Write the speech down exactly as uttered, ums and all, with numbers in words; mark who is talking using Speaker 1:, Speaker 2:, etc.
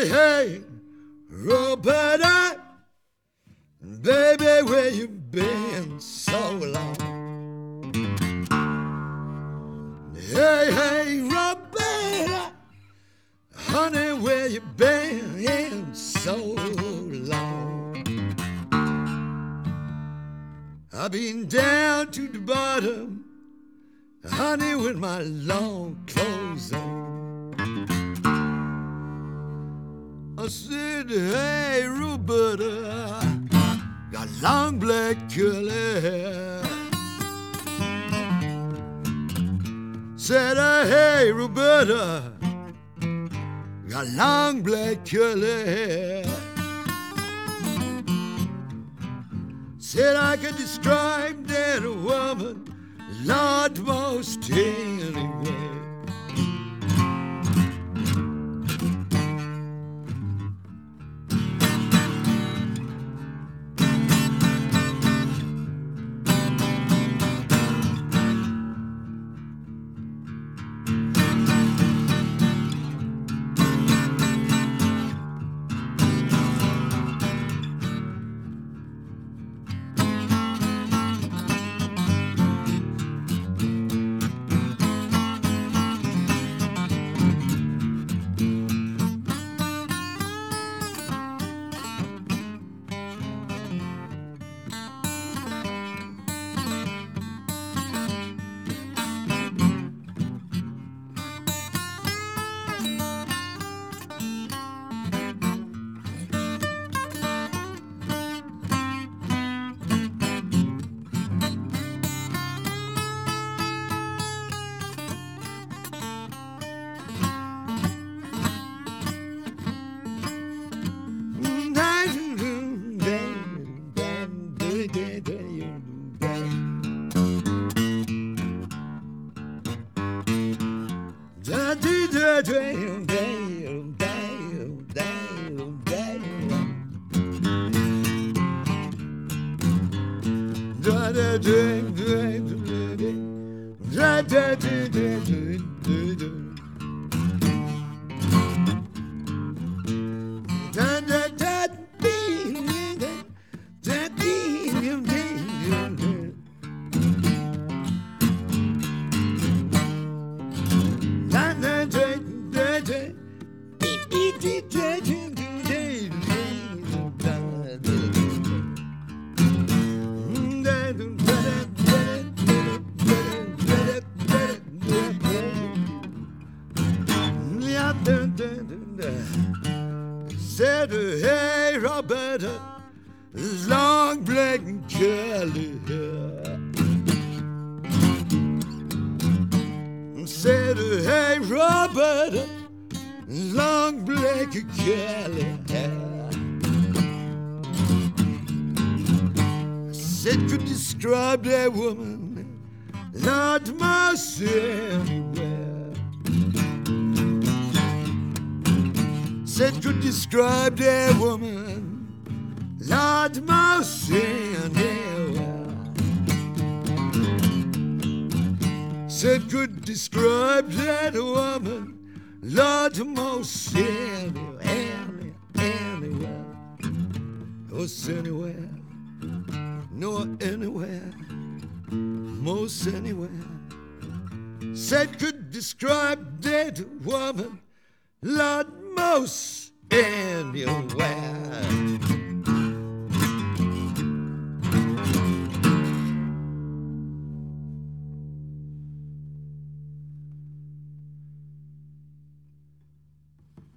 Speaker 1: Hey, hey, Roberta, baby, where you been so long? Hey, hey, Roberta, honey, where you been so long? I've been down to the bottom, honey, with my long clothes on. I said, hey, Roberta, got long black curly hair. Said, hey, Roberta, got long black curly hair. Said I could describe that woman, Lord, most anywhere. Said, hey, Roberta, long black and curly hair. Said, hey, Roberta, long black and curly hair. Said, could describe that woman, Lord mercy anywhere. Said could describe that woman, Lord mercy anywhere. Said could describe that woman, Lord mercy anywhere, anywhere. Most anywhere, no anywhere, most anywhere. Said could describe that woman, Lord most anywhere.